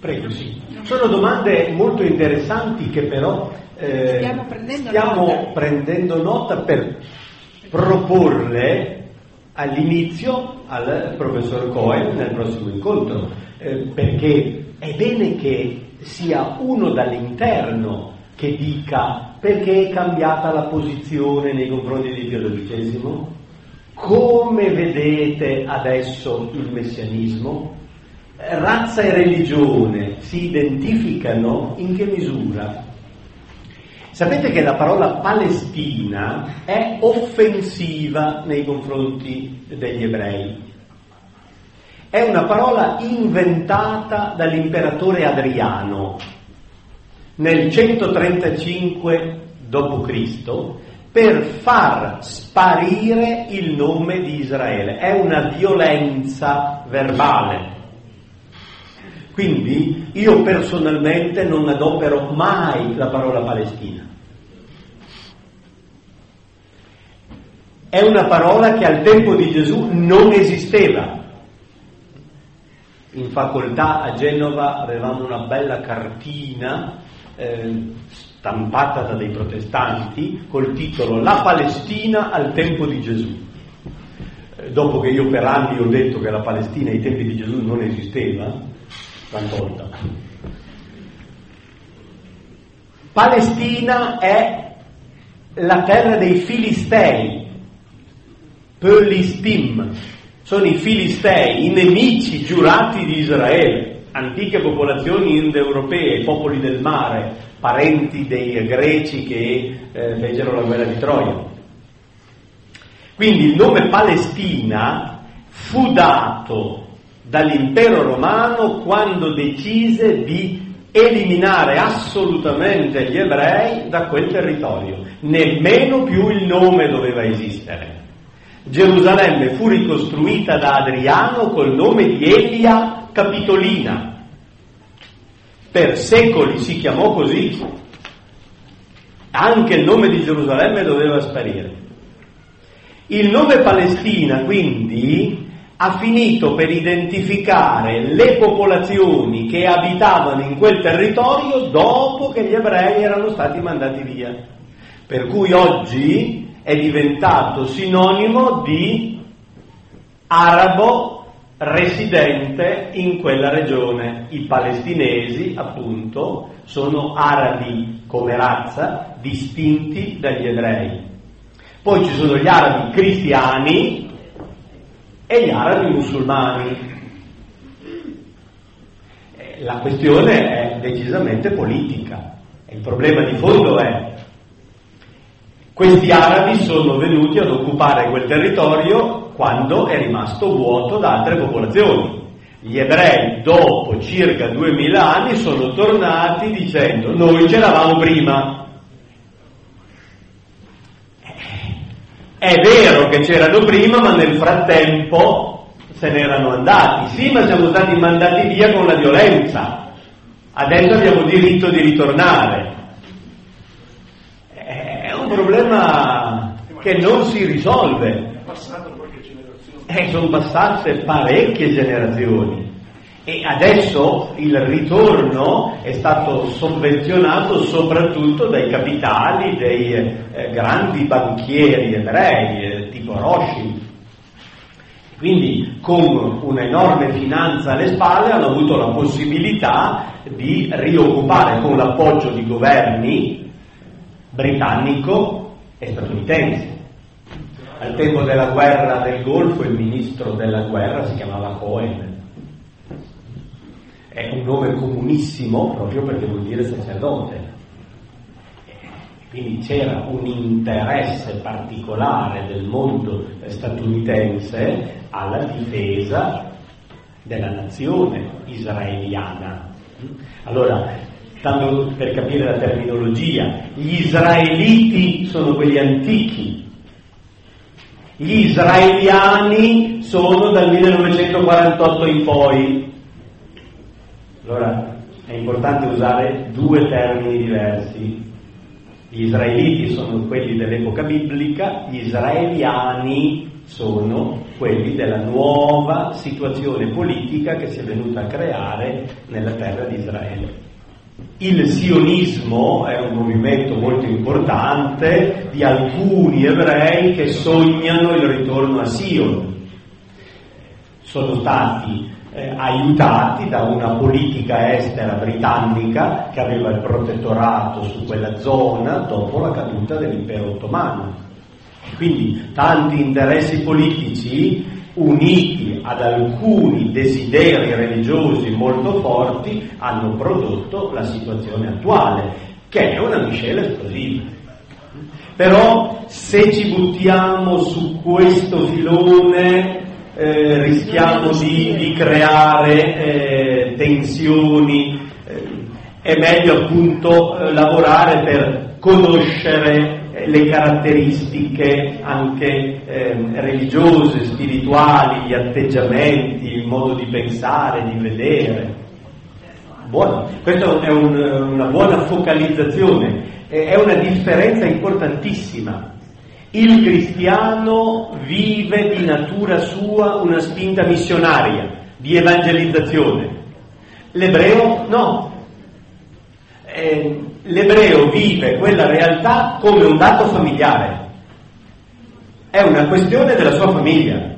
Prego, sì. Sono domande molto interessanti che però stiamo prendendo nota per proporle all'inizio al professor Cohen nel prossimo incontro, perché è bene che sia uno dall'interno che dica perché è cambiata la posizione nei confronti di Pio XII, come vedete adesso il messianismo, razza e religione si identificano in che misura? Sapete che la parola Palestina è offensiva nei confronti degli ebrei. È una parola inventata dall'imperatore Adriano nel 135 d.C. per far sparire il nome di Israele. È una violenza verbale. Quindi io personalmente non adopero mai la parola Palestina. È una parola che al tempo di Gesù non esisteva. In facoltà a Genova avevamo una bella cartina stampata da dei protestanti col titolo La Palestina al tempo di Gesù. Dopo che io per anni ho detto che la Palestina ai tempi di Gesù non esisteva, l'hanno tolta. Palestina è la terra dei Filistei, Pelistim, sono i Filistei, i nemici giurati di Israele, antiche popolazioni indoeuropee, popoli del mare, parenti dei greci che fecero la guerra di Troia. Quindi il nome Palestina fu dato dall'impero romano quando decise di eliminare assolutamente gli ebrei da quel territorio. Nemmeno più il nome doveva esistere. Gerusalemme fu ricostruita da Adriano col nome di Elia Capitolina. Per secoli si chiamò così. Anche il nome di Gerusalemme doveva sparire. Il nome Palestina, quindi, ha finito per identificare le popolazioni che abitavano in quel territorio dopo che gli ebrei erano stati mandati via. Per cui oggi è diventato sinonimo di arabo residente in quella regione. I palestinesi, appunto, sono arabi come razza, distinti dagli ebrei. Poi ci sono gli arabi cristiani e gli arabi musulmani. La questione è decisamente politica. Il problema di fondo è: questi arabi sono venuti ad occupare quel territorio quando è rimasto vuoto da altre popolazioni. Gli ebrei, dopo circa 2000 anni, sono tornati dicendo: noi c'eravamo prima. È vero che c'erano prima, ma nel frattempo se ne erano andati. Sì, ma siamo stati mandati via con la violenza. Adesso abbiamo diritto di ritornare. È un problema che non si risolve. È passato qualche generazione. Sono passate parecchie generazioni. E adesso il ritorno è stato sovvenzionato soprattutto dai capitali dei grandi banchieri ebrei, tipo Rothschild. Quindi con un'enorme finanza alle spalle hanno avuto la possibilità di rioccupare, con l'appoggio di governi britannico e statunitense. Al tempo della guerra del Golfo il ministro della guerra si chiamava Cohen. È un nome comunissimo proprio perché vuol dire sacerdote. Quindi c'era un interesse particolare del mondo statunitense alla difesa della nazione israeliana. Allora, tanto per capire la terminologia, gli israeliti sono quelli antichi, gli israeliani sono dal 1948 in poi. Allora è importante usare due termini diversi. Gli israeliti sono quelli dell'epoca biblica, gli israeliani sono quelli della nuova situazione politica che si è venuta a creare nella terra di Israele. Il sionismo è un movimento molto importante di alcuni ebrei che sognano il ritorno a Sion. Sono stati aiutati da una politica estera britannica che aveva il protettorato su quella zona dopo la caduta dell'impero ottomano. Quindi tanti interessi politici uniti ad alcuni desideri religiosi molto forti hanno prodotto la situazione attuale, che è una miscela esplosiva. Però se ci buttiamo su questo filone rischiamo di creare tensioni. È meglio appunto lavorare per conoscere le caratteristiche anche religiose, spirituali, gli atteggiamenti, il modo di pensare, di vedere. Buono. Questa è una buona focalizzazione, è una differenza importantissima. Il cristiano vive di natura sua una spinta missionaria, di evangelizzazione. L'ebreo no. L'ebreo vive quella realtà come un dato familiare. È una questione della sua famiglia.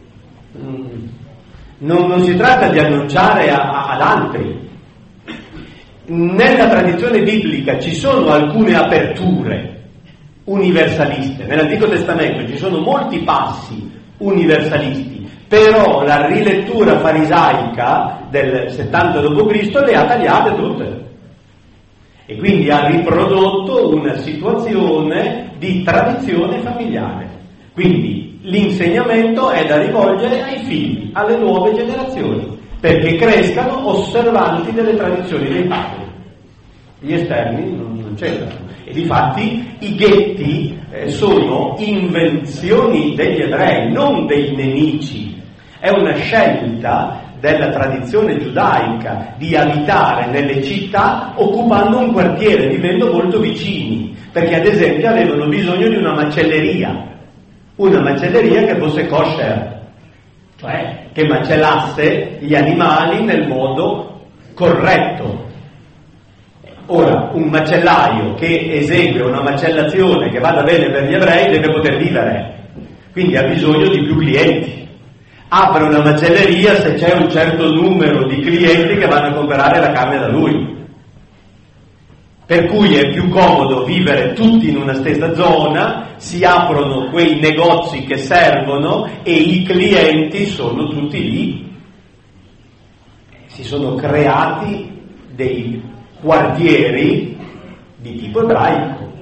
Non si tratta di annunciare ad altri. Nella tradizione biblica ci sono alcune aperture universaliste. Nell'Antico Testamento ci sono molti passi universalisti, però la rilettura farisaica del 70 d.C. le ha tagliate tutte e quindi ha riprodotto una situazione di tradizione familiare. Quindi l'insegnamento è da rivolgere ai figli, alle nuove generazioni, perché crescano osservanti delle tradizioni dei padri. Gli esterni non c'entrano. E difatti i ghetti sono invenzioni degli ebrei, non dei nemici. È una scelta della tradizione giudaica di abitare nelle città occupando un quartiere, vivendo molto vicini, perché ad esempio avevano bisogno di una macelleria che fosse kosher, cioè che macellasse gli animali nel modo corretto. Ora, un macellaio che esegue una macellazione che vada bene per gli ebrei deve poter vivere, quindi ha bisogno di più clienti. Apre una macelleria se c'è un certo numero di clienti che vanno a comprare la carne da lui. Per cui è più comodo vivere tutti in una stessa zona, si aprono quei negozi che servono e i clienti sono tutti lì. Si sono creati dei quartieri di tipo ebraico,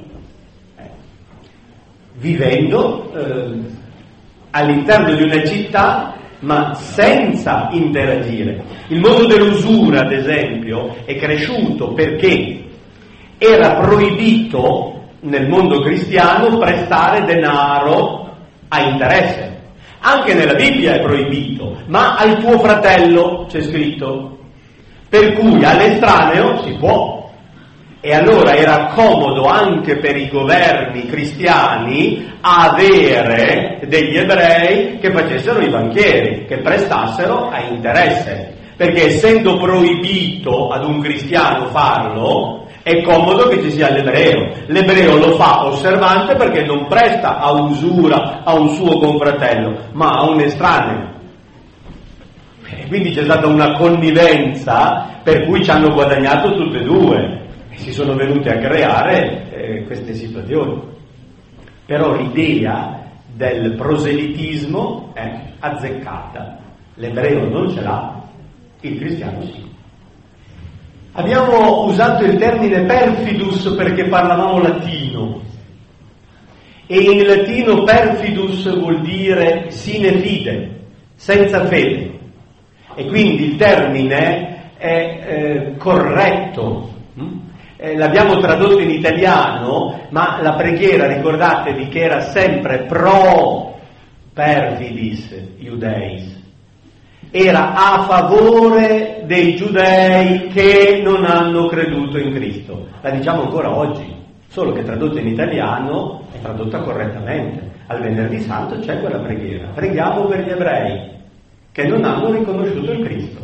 vivendo all'interno di una città ma senza interagire. Il mondo dell'usura, ad esempio, è cresciuto perché era proibito nel mondo cristiano prestare denaro a interesse. Anche nella Bibbia è proibito, ma al tuo fratello c'è scritto. Per cui all'estraneo si può. E allora era comodo anche per i governi cristiani avere degli ebrei che facessero i banchieri, che prestassero a interesse. Perché essendo proibito ad un cristiano farlo, è comodo che ci sia l'ebreo. L'ebreo lo fa osservante perché non presta a usura a un suo confratello, ma a un estraneo. Quindi c'è stata una connivenza per cui ci hanno guadagnato tutte e due e si sono venute a creare queste situazioni. Però l'idea del proselitismo è azzeccata. L'ebreo non ce l'ha, il cristiano sì. Abbiamo usato il termine perfidus perché parlavamo latino e in latino perfidus vuol dire sine fide, senza fede. E quindi il termine è corretto. L'abbiamo tradotto in italiano, ma la preghiera, ricordatevi che era sempre pro perfidis iudeis. Era a favore dei giudei che non hanno creduto in Cristo. La diciamo ancora oggi, solo che tradotta in italiano è tradotta correttamente. al Venerdì Santo c'è quella preghiera. Preghiamo per gli ebrei che non hanno riconosciuto il Cristo.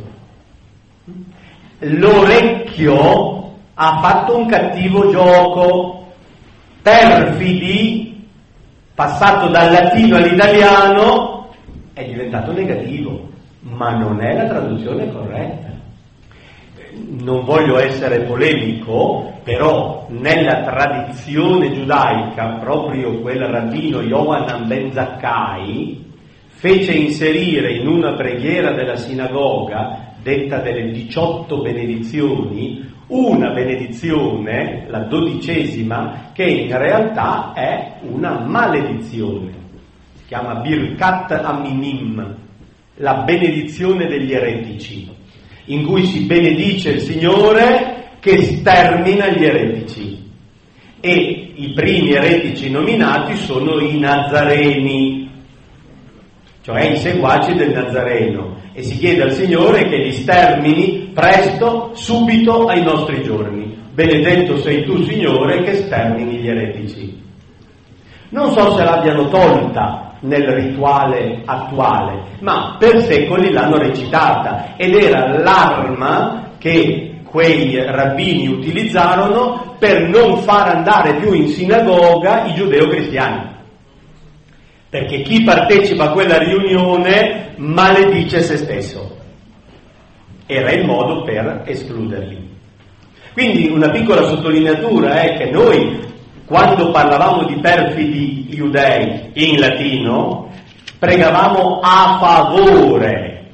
L'orecchio ha fatto un cattivo gioco, perfidi, passato dal latino all'italiano, è diventato negativo, ma non è la traduzione corretta. Non voglio essere polemico, però nella tradizione giudaica, proprio quel rabbino Yohanan ben Zakkai fece inserire in una preghiera della sinagoga, detta delle 18 benedizioni, una benedizione, la 12ª, che in realtà è una maledizione. Si chiama Birkat Aminim, la benedizione degli eretici, in cui si benedice il Signore che stermina gli eretici. E i primi eretici nominati sono i Nazareni, cioè i seguaci del Nazareno, e si chiede al Signore che li stermini presto, subito ai nostri giorni. Benedetto sei tu, Signore, che stermini gli eretici. Non so se l'abbiano tolta nel rituale attuale, ma per secoli l'hanno recitata ed era l'arma che quei rabbini utilizzarono per non far andare più in sinagoga i giudeo-cristiani, perché chi partecipa a quella riunione maledice se stesso. Era il modo per escluderli. Quindi una piccola sottolineatura è che noi, quando parlavamo di perfidi giudei in latino, pregavamo a favore,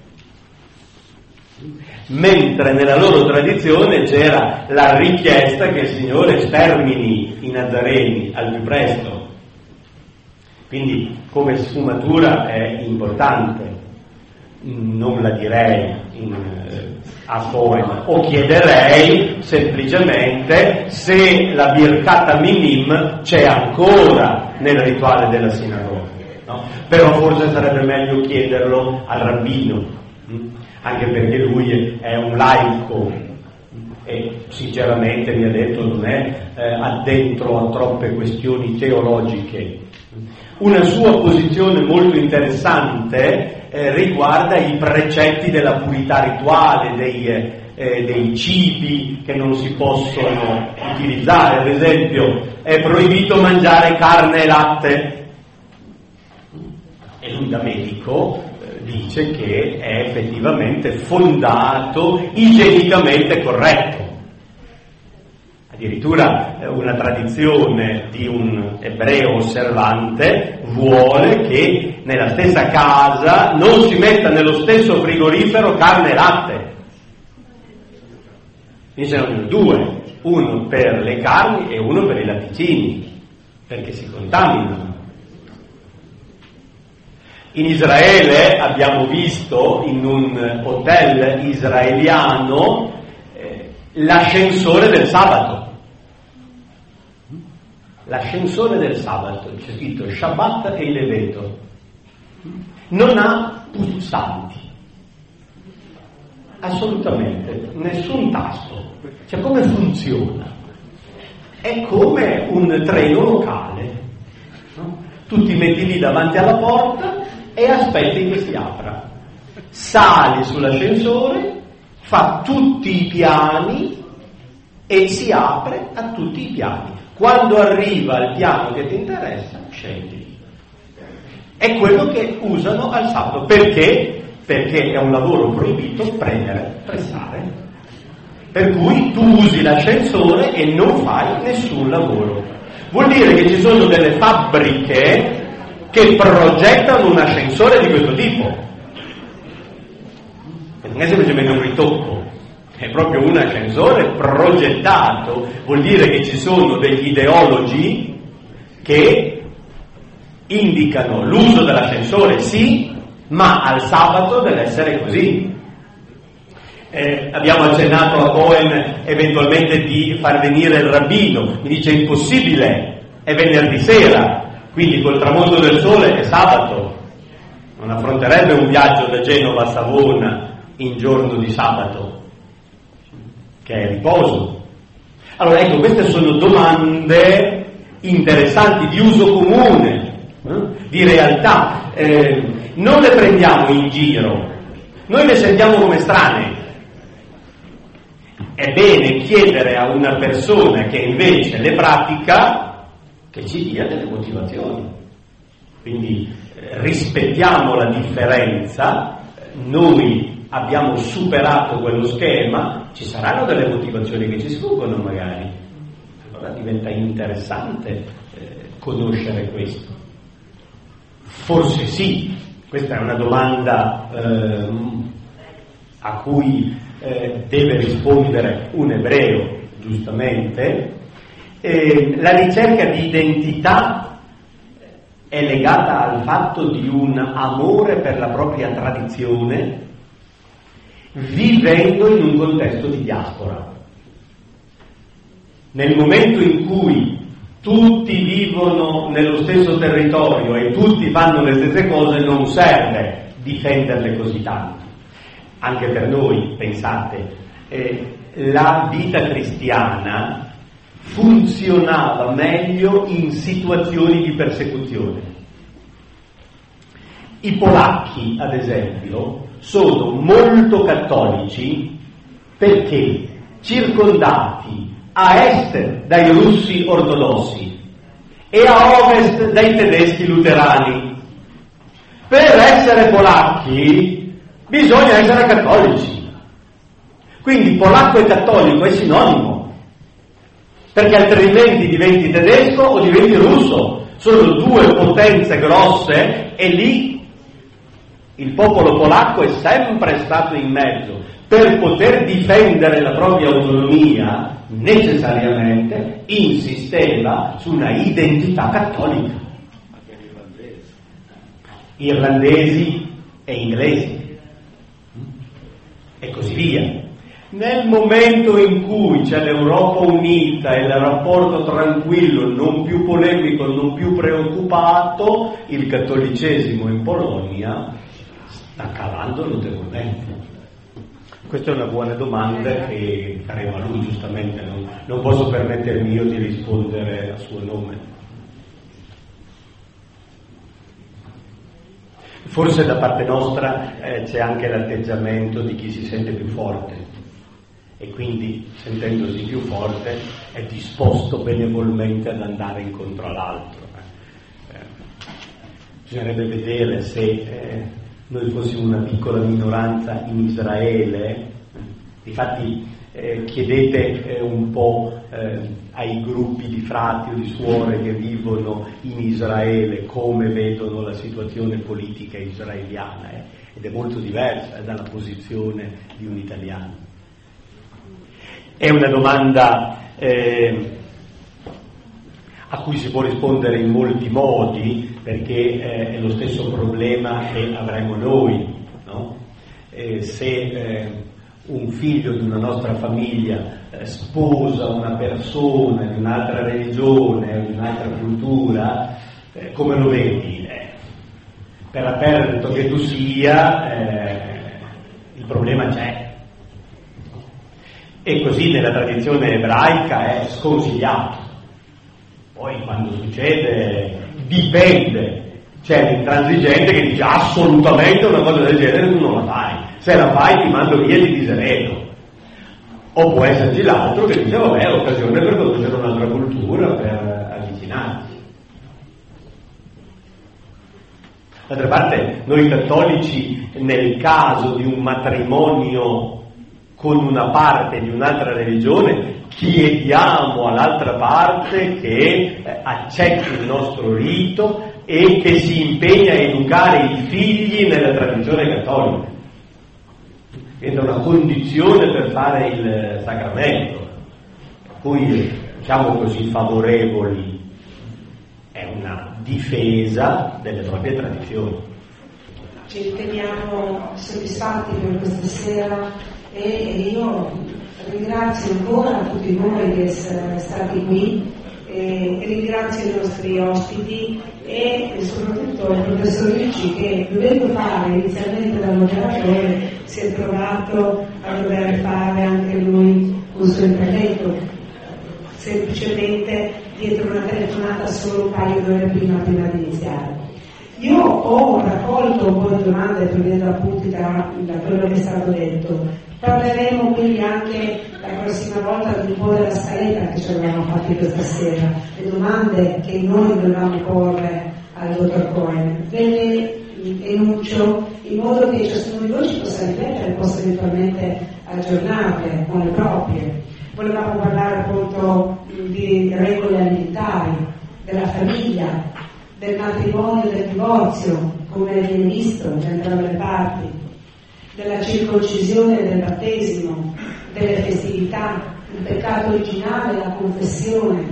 mentre nella loro tradizione c'era la richiesta che il Signore stermini i Nazareni al più presto. Quindi come sfumatura è importante, non la direi a poema, o chiederei semplicemente se la Birkat Minim c'è ancora nel rituale della sinagoga, no? Però forse sarebbe meglio chiederlo al rabbino, anche perché lui è un laico e sinceramente mi ha detto non è addentro a troppe questioni teologiche. Una sua posizione molto interessante riguarda i precetti della purità rituale, dei cibi che non si possono utilizzare. Ad esempio, è proibito mangiare carne e latte. E lui da medico dice che è effettivamente fondato, igienicamente corretto. Addirittura una tradizione di un ebreo osservante vuole che nella stessa casa non si metta nello stesso frigorifero carne e latte. Quindi ce ne sono due, uno per le carni e uno per i latticini, perché si contaminano. In Israele abbiamo visto in un hotel israeliano l'ascensore del sabato. L'ascensore del sabato, c'è scritto Shabbat e il Leveto, non ha pulsanti, assolutamente, nessun tasto. Cioè come funziona? È come un treno locale, no? Tu ti metti lì davanti alla porta e aspetti che si apra, sali sull'ascensore, fa tutti i piani e si apre a tutti i piani. Quando arriva al piano che ti interessa, scendi. È quello che usano al sabato. Perché? Perché è un lavoro proibito pressare. Per cui tu usi l'ascensore e non fai nessun lavoro. Vuol dire che ci sono delle fabbriche che progettano un ascensore di questo tipo. Non è semplicemente un ritocco. È proprio un ascensore progettato, vuol dire che ci sono degli ideologi che indicano l'uso dell'ascensore, sì, ma al sabato deve essere così. Abbiamo accennato a Cohen eventualmente di far venire il rabbino, mi dice impossibile, è venerdì sera, quindi col tramonto del sole è sabato, non affronterebbe un viaggio da Genova a Savona in giorno di sabato, che è riposo. Allora ecco, queste sono domande interessanti di uso comune, di realtà, non le prendiamo in giro, noi le sentiamo come strane. È bene chiedere a una persona che invece le pratica che ci dia delle motivazioni. Quindi rispettiamo la differenza, noi abbiamo superato quello schema, ci saranno delle motivazioni che ci sfuggono magari, allora diventa interessante conoscere questo. Forse sì, questa è una domanda a cui deve rispondere un ebreo, giustamente. La ricerca di identità è legata al fatto di un amore per la propria tradizione, vivendo in un contesto di diaspora. Nel momento in cui tutti vivono nello stesso territorio e tutti fanno le stesse cose, non serve difenderle così tanto. Anche per noi, pensate, la vita cristiana funzionava meglio in situazioni di persecuzione. I polacchi, ad esempio, sono molto cattolici perché circondati a est dai russi ortodossi e a ovest dai tedeschi luterani. Per essere polacchi bisogna essere cattolici. Quindi polacco e cattolico è sinonimo, perché altrimenti diventi tedesco o diventi russo. Sono due potenze grosse e lì il popolo polacco è sempre stato in mezzo. Per poter difendere la propria autonomia necessariamente insisteva su una identità cattolica. Irlandesi e inglesi e così via. Nel momento in cui c'è l'Europa unita e il rapporto tranquillo, non più polemico, non più preoccupato, il cattolicesimo in Polonia sta calando notevolmente. Questa è una buona domanda che faremo a lui, giustamente, non posso permettermi io di rispondere a suo nome. Forse da parte nostra c'è anche l'atteggiamento di chi si sente più forte e quindi, sentendosi più forte, è disposto benevolmente ad andare incontro all'altro. Bisognerebbe vedere se noi fossimo una piccola minoranza in Israele. Difatti chiedete un po' ai gruppi di frati o di suore che vivono in Israele come vedono la situazione politica israeliana, ed è molto diversa dalla posizione di un italiano. È una domanda a cui si può rispondere in molti modi, perché è lo stesso problema che avremo noi, no? Se un figlio di una nostra famiglia sposa una persona di un'altra religione o di un'altra cultura, come lo vedi? Per aperto che tu sia, il problema c'è. E così nella tradizione ebraica è sconsigliato. Poi quando succede dipende. C'è l'intransigente che dice assolutamente una cosa del genere tu non la fai, se la fai ti mando via e ti diseredo. O può esserci l'altro che dice vabbè, è occasione per conoscere un'altra cultura, per avvicinarsi. D'altra parte noi cattolici, nel caso di un matrimonio con una parte di un'altra religione, chiediamo all'altra parte che accetti il nostro rito e che si impegna a educare i figli nella tradizione cattolica. Diventa una condizione per fare il sacramento, per cui, diciamo così, favorevoli. È una difesa delle proprie tradizioni. Ci riteniamo soddisfatti per questa sera e io ringrazio ancora tutti voi di essere stati qui e ringrazio i nostri ospiti e soprattutto il professor Ricci che, dovendo fare inizialmente da moderatore, si è trovato a dover fare anche lui un suo intervento, semplicemente dietro una telefonata solo un paio d'ore prima di iniziare. Io ho raccolto un po' di domande prendendo appunti da quello che è stato detto. Parleremo quindi anche la prossima volta di un po' della scaletta che ci avevamo fatti questa sera, le domande che noi dovevamo porre al dottor Cohen. Ve le enuncio in modo che ciascuno di voi ci possa riflettere e possa eventualmente aggiornarle con le proprie. Volevamo parlare appunto di regole alimentari, della famiglia, del matrimonio e del divorzio, come viene visto da entrambe le parti, della circoncisione e del battesimo, delle festività, il peccato originale, la confessione,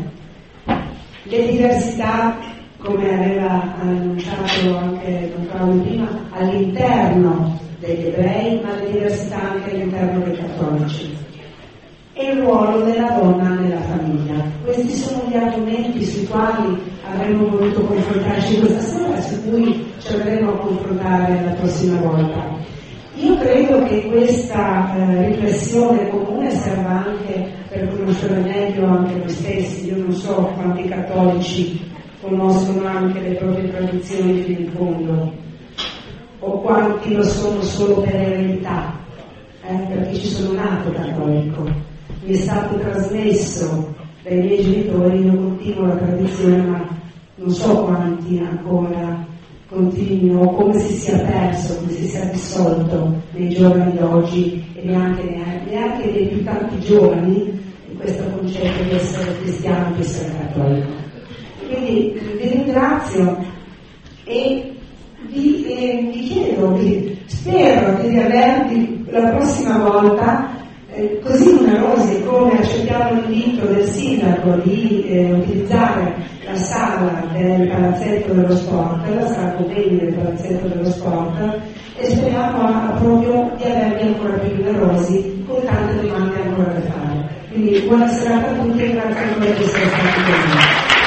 le diversità, come aveva annunciato anche Don Claudio prima, all'interno degli ebrei, ma le diversità anche all'interno dei cattolici. E il ruolo della donna nella famiglia. Questi sono gli argomenti sui quali avremmo voluto confrontarci questa sera e su cui ci andremo a confrontare la prossima volta. Io credo che questa riflessione comune serva anche per conoscere meglio anche noi stessi. Io non so quanti cattolici conoscono anche le proprie tradizioni fino in fondo, o quanti lo sono solo per eredità, perché ci sono nato cattolico. Mi è stato trasmesso dai miei genitori, io continuo la tradizione, ma non so quanti ancora continuino, come si sia perso, come si sia dissolto nei giorni d'oggi e neanche nei più tanti giovani in questo concetto di essere cristiano, di essere cattolico. Quindi vi ringrazio e vi chiedo, spero di avervi la prossima volta così numerosi come accettiamo l'invito del sindaco di utilizzare la sala del Palazzetto dello Sport, la sala convegni del Palazzetto dello Sport, e speriamo proprio di avervi ancora più numerosi con tante domande ancora da fare. Quindi buona serata a tutti e grazie ancora di essere stati con noi.